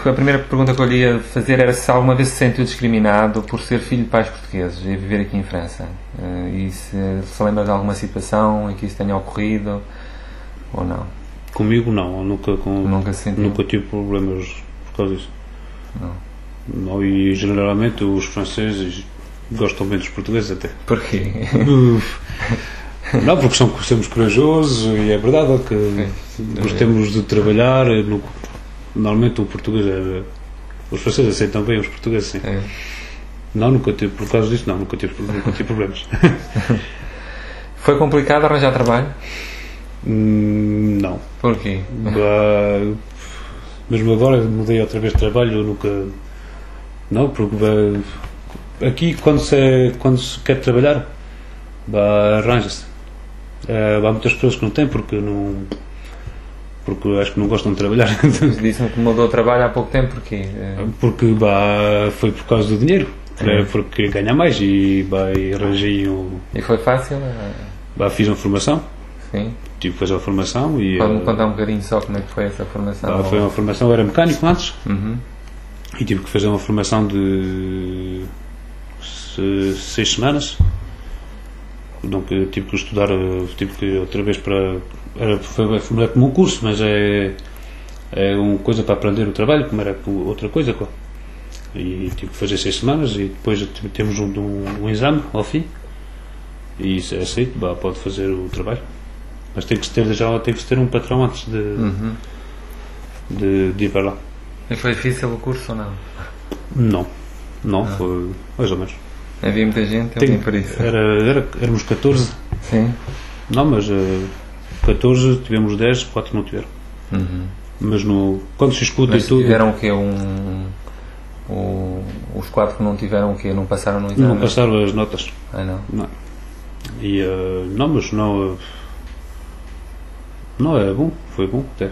a primeira pergunta que eu lhe ia fazer era se alguma vez se sentiu discriminado por ser filho de pais portugueses e viver aqui em França. E se lembra de alguma situação em que isso tenha ocorrido ou não? Comigo não, nunca tive problemas por causa disso. Não, e geralmente os franceses gostam bem dos portugueses até. Porquê? Não, porque somos corajosos e é verdade que gostamos de trabalhar. Normalmente o português os franceses aceitam bem os portugueses, sim. Não, nunca tive, por causa disso, nunca tive problemas. Foi complicado arranjar trabalho? Não. Porquê? Mesmo agora mudei outra vez de trabalho, nunca. Não, porque aqui quando se quer trabalhar, arranja-se. Há muitas pessoas que não têm porque acho que não gostam de trabalhar. Disse-me que mudou de trabalho há pouco tempo, porquê? Porque foi por causa do dinheiro, porque ganha mais e arranjei E foi fácil? Fiz uma formação. Sim. Tive que fazer uma formação e... Pode-me contar um bocadinho só como é que foi essa formação? Foi uma formação, eu era mecânico antes, e tive que fazer uma formação de 6 semanas. Donc tive que estudar, outra vez foi como um curso, mas é uma coisa para aprender o trabalho, como era outra coisa, e tive que fazer 6 semanas e depois temos um exame ao fim e se é aceito, pode fazer o trabalho, mas tem que ter um patrão antes de ir para lá. E foi difícil o curso ou não? Não, foi mais ou menos. Havia muita gente, eu por isso. Éramos 14. Sim. Não, mas 14, tivemos 10, 4 não tiveram. Mas quando se escuta mas e tudo... tiveram o quê? Os 4 que não tiveram o quê? Não passaram no exame? Não passaram as notas. Não. E, mas não... Não, é bom, foi bom até.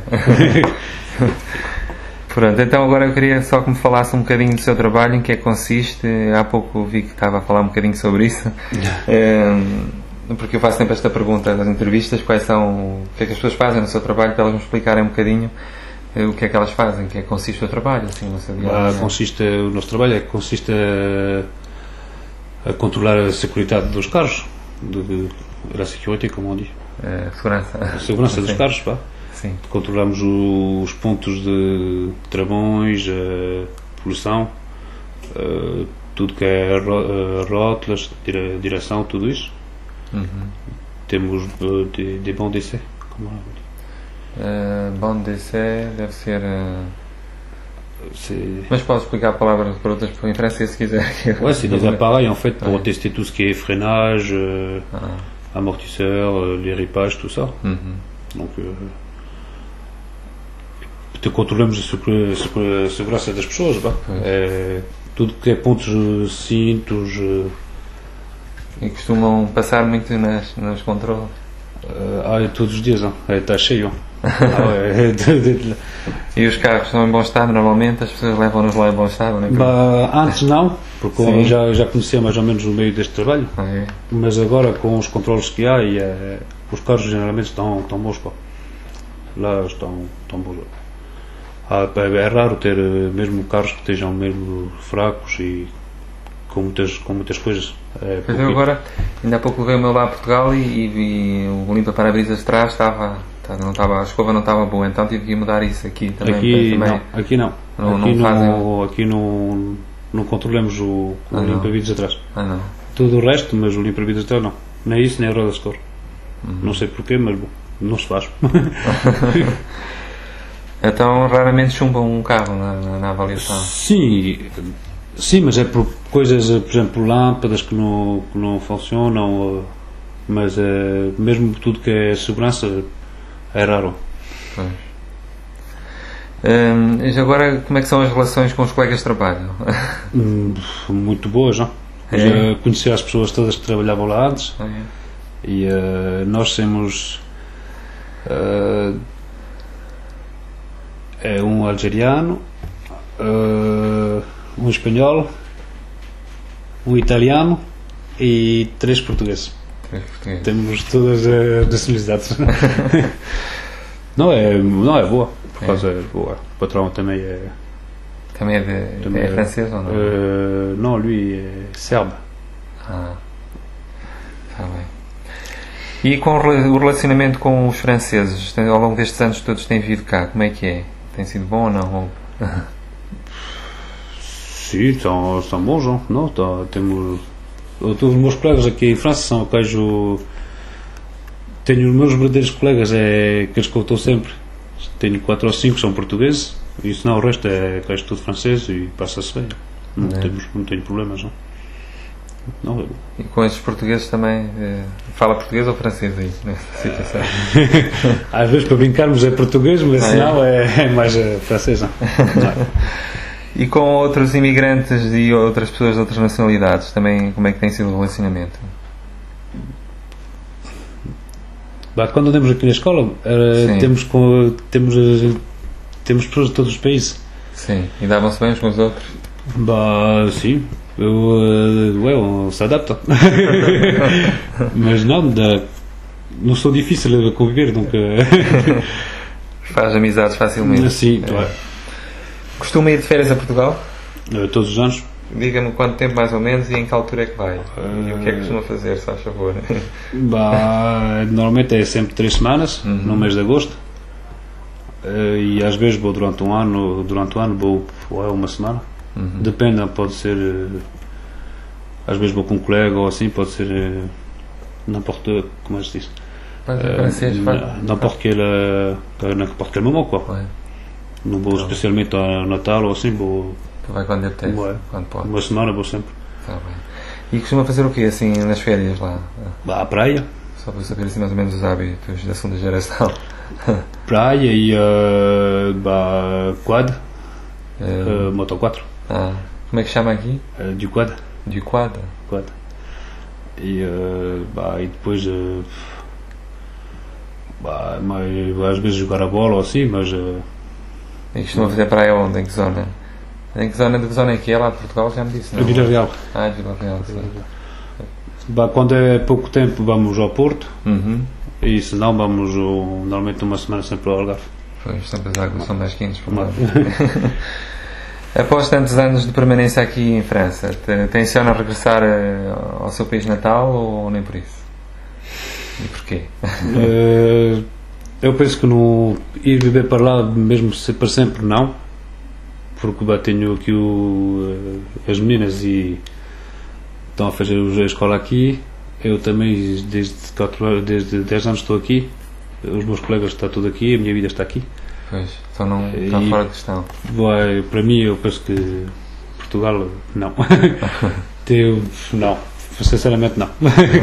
Pronto, então agora eu queria só que me falasse um bocadinho do seu trabalho, em que é que consiste. Há pouco vi que estava a falar um bocadinho sobre isso, porque eu faço sempre esta pergunta nas entrevistas, o que é que as pessoas fazem no seu trabalho, para elas me explicarem um bocadinho o que é que elas fazem, em que é que consiste o seu trabalho, assim, no seu dia a dia. O nosso trabalho consiste a controlar a segurança dos carros, a security, como on dit. A segurança dos carros, Sim. Controlamos os pontos de travões, poluição, tudo que é rótulas, direção, tudo isso. Temos de bons d'essai. Bons d'essai deve ser... Mas posso explicar a palavra para outras pessoas em francês se quiser. C'est des appareils en fait pour tester tout ce qui est freinage, amortisseur, les ripages, tout ça. Donc controlamos a segurança das pessoas, tudo que é pontos, cintos. E costumam passar muito nos controles? Todos os dias, está cheio. E os carros estão em bom estado normalmente? As pessoas levam-nos lá em bom estado? Antes não, porque eu já conhecia mais ou menos o meio deste trabalho, mas agora com os controles que há, os carros geralmente estão bons. Lá estão bons. É raro ter mesmo carros que estejam mesmo fracos e com muitas coisas. Pois eu agora, ainda há pouco levei o meu lá a Portugal e vi o limpa-parabrisas de trás, a escova não estava boa, então tive que mudar isso aqui também. Aqui não. Aqui não controlamos o limpa-vidros atrás. Tudo o resto, mas o limpa-vidros atrás não. Nem isso, nem a roda de cor. Não sei porquê, mas bom, não se faz. Então raramente chumbam um carro na avaliação? Sim, mas é por coisas, por exemplo, lâmpadas que não funcionam, mas mesmo tudo que é segurança é raro. Agora, como é que são as relações com os colegas de trabalho? Muito boas, não? Já conheci as pessoas todas que trabalhavam lá antes e nós temos um algeriano, um espanhol, um italiano e 3 portugueses. Temos todas as nacionalidades. Não é boa, por causa é boa. O patrão também é... Também é francês ou não? Não, lui é serbe. Ah, está bem. E com o relacionamento com os franceses, ao longo destes anos todos têm vindo cá, como é que é? Tem sido bom ou não? Sim, são bons, não? Temos... Todos os meus colegas aqui em França são queijo... Tenho os meus verdadeiros colegas, aqueles que eu estou sempre. Tenho 4 ou 5 são portugueses, e senão o resto é queijo tudo francês e passa-se bem. Não tenho problemas, não. E com esses portugueses também, fala português ou francês aí, nessa situação? Às vezes para brincarmos é português, mas senão é mais francês, não. E com outros imigrantes e outras pessoas de outras nacionalidades, também como é que tem sido o relacionamento? Quando andamos aqui na escola, temos pessoas de todos os países. Sim, e davam-se bem uns com os outros? Sim, se adapta. Mas não sou difícil de conviver, nunca. Faz amizades facilmente. Sim, Costuma ir de férias a Portugal? Todos os anos. Diga-me quanto tempo mais ou menos e em que altura é que vai? E o que é que costuma fazer, se faz favor? Normalmente é sempre 3 semanas, no mês de agosto. E às vezes vou durante o ano vou uma semana. Depende, pode ser... Às vezes vou com um colega ou assim, pode ser... n'importe... Como é que se diz? N'importe quel moment, quoi. Ouais. Não vou especialmente ao Natal ou assim, vou... Vai quando apetece, quando pode. Uma semana vou sempre. Tá bem. E costuma fazer o quê, assim, nas férias lá? À praia. Só para saber, assim, mais ou menos os hábitos da segunda geração. Praia e quad. Moto 4. Como é que chama aqui? Du quad. Du quad? Quad. E depois... às vezes jogar a bola ou assim, mas... E costuma fazer praia onde? Em que zona? De que zona é que é lá de Portugal? Já me disse, não? Vila Real. Vila Real, sim. Quando é pouco tempo vamos ao Porto, e se não vamos normalmente uma semana sempre ao Algarve. Pois, sempre as águas são mais quentes por lá. Após tantos anos de permanência aqui em França, tenciona regressar ao seu país natal ou nem por isso? E porquê? Eu penso que não ir viver para lá mesmo para sempre não, porque tenho aqui as meninas e estão a fazer a escola aqui. Eu também desde 10 anos estou aqui, os meus colegas estão tudo aqui, a minha vida está aqui. Pois, então não está fora de questão. Para mim eu penso que Portugal não. Não, sinceramente não.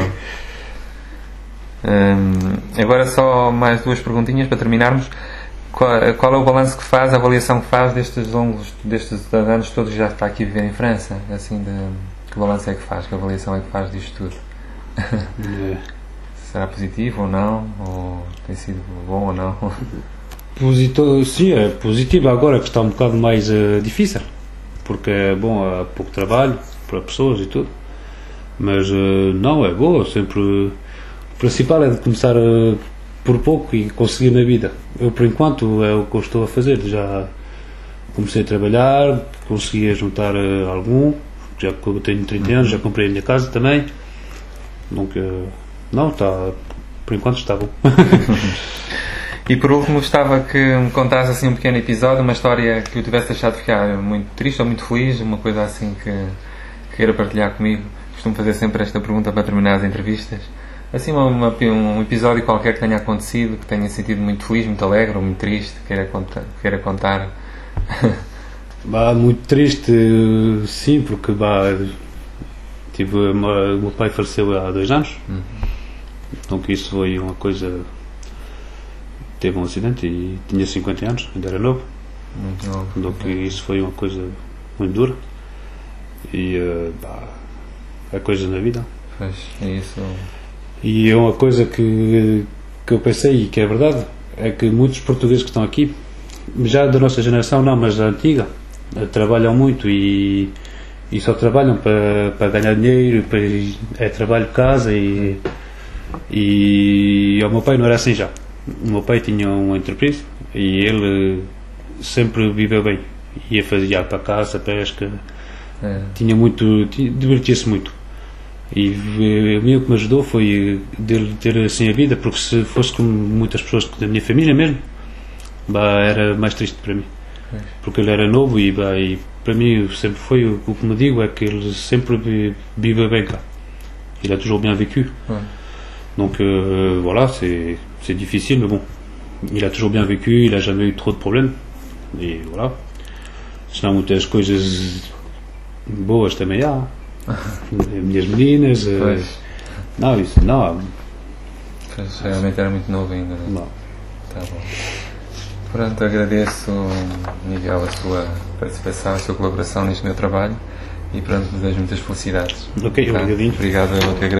Agora só mais 2 perguntinhas para terminarmos. Qual é o balanço que faz, a avaliação que faz destes anos todos que já está aqui a viver em França? Assim, que balanço é que faz? Que avaliação é que faz disto tudo? Será positivo ou não? Ou tem sido bom ou não? Sim, é positivo. Agora que está um bocado mais difícil, porque é bom, há pouco trabalho para pessoas e tudo, mas não, é boa. Sempre o principal é de começar por pouco e conseguir na vida. Eu, por enquanto, é o que eu estou a fazer. Já comecei a trabalhar, consegui juntar algum, já que eu tenho 30 anos, já comprei a minha casa também. Nunca... Não, está... Por enquanto está bom. E por último, gostava que me contasse assim um pequeno episódio, uma história que o tivesse deixado de ficar muito triste ou muito feliz, uma coisa assim que queira partilhar comigo. Costumo fazer sempre esta pergunta para terminar as entrevistas. Assim, um episódio qualquer que tenha acontecido, que tenha sentido muito feliz, muito alegre ou muito triste, queira contar. Muito triste, sim, porque o meu pai faleceu há 2 anos. Então que isso foi uma coisa... Teve um acidente e tinha 50 anos, ainda era novo. Muito novo. Então que isso foi uma coisa muito dura. E é coisa na vida. Pois, é isso. E é uma coisa que eu pensei e que é verdade, é que muitos portugueses que estão aqui, já da nossa geração não, mas da antiga, trabalham muito e só trabalham para ganhar dinheiro, é trabalho de casa e o meu pai não era assim já. O meu pai tinha uma entreprise e ele sempre viveu bem. Ia fazer para caça, pesca, divertia-se muito. E a mim o que me ajudou foi dele ter assim a vida, porque se fosse como muitas pessoas da minha família mesmo, era mais triste para mim. Porque ele era novo e para mim sempre foi, o que me digo é que ele sempre vive bem cá. Il a toujours bien vécu. Donc voilà, c'est difficile, mais bon, il a toujours bien vécu, il a jamais eu trop de problèmes. E voilà. Senão muitas coisas boas também há. Minhas meninas. Não, isso não. Pois, realmente era muito novo ainda. Não. Tá bom. Pronto, agradeço, Miguel, a sua participação, a sua colaboração neste meu trabalho e pronto, desejo muitas felicidades. Ok, obrigadinho. Obrigado, eu que agradeço.